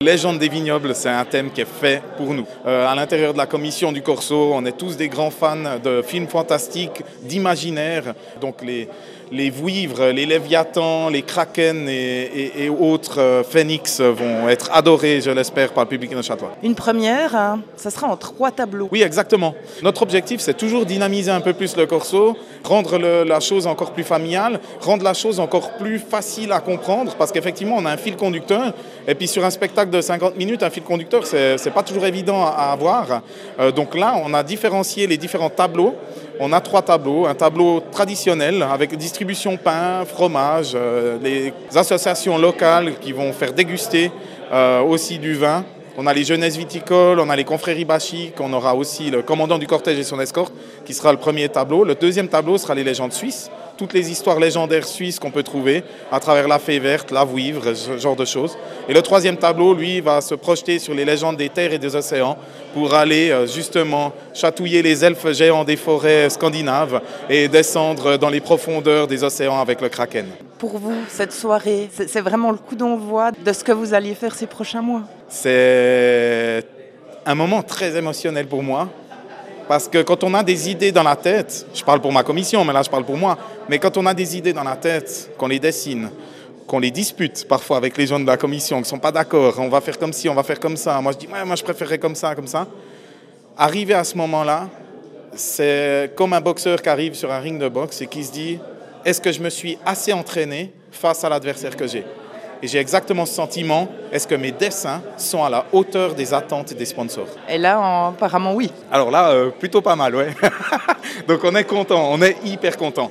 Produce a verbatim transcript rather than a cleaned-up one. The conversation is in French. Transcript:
Légende des vignobles, c'est un thème qui est fait pour nous. Euh, à l'intérieur de la commission du Corso, on est tous des grands fans de films fantastiques, d'imaginaire. Donc les, les vouivres, les léviathans, les kraken et, et, et autres euh, phénix vont être adorés, je l'espère, par le public neuchâtelois. Une première, hein, ça sera en trois tableaux. Oui, exactement. Notre objectif, c'est toujours dynamiser un peu plus le Corso, rendre le, la chose encore plus familiale, rendre la chose encore plus facile à comprendre, parce qu'effectivement, on a un fil conducteur, et puis sur un spectacle de cinquante minutes, un fil conducteur, c'est, c'est pas toujours évident à, à avoir. Euh, donc là, on a différencié les différents tableaux. On a trois tableaux. Un tableau traditionnel avec distribution pain, fromage, euh, les associations locales qui vont faire déguster euh, aussi du vin. On a les jeunesses viticoles, on a les confréries bachiques, on aura aussi le commandant du cortège et son escorte qui sera le premier tableau. Le deuxième tableau sera les légendes suisses, toutes les histoires légendaires suisses qu'on peut trouver à travers la fée verte, la vouivre, ce genre de choses. Et le troisième tableau, lui, va se projeter sur les légendes des terres et des océans pour aller justement chatouiller les elfes géants des forêts scandinaves et descendre dans les profondeurs des océans avec le kraken. Pour vous, cette soirée, c'est, c'est vraiment le coup d'envoi de ce que vous alliez faire ces prochains mois? C'est un moment très émotionnel pour moi, parce que quand on a des idées dans la tête, je parle pour ma commission, mais là je parle pour moi, mais quand on a des idées dans la tête, qu'on les dessine, qu'on les dispute parfois avec les gens de la commission, qui ne sont pas d'accord, on va faire comme ci, on va faire comme ça, moi je dis ouais, moi je préférerais comme ça, comme ça. Arriver à ce moment-là, c'est comme un boxeur qui arrive sur un ring de boxe et qui se dit est-ce que je me suis assez entraîné face à l'adversaire que j'ai? Et j'ai exactement ce sentiment, est-ce que mes dessins sont à la hauteur des attentes des sponsors? Et là, en, apparemment, oui. Alors là, euh, plutôt pas mal, ouais. Donc on est content, on est hyper content.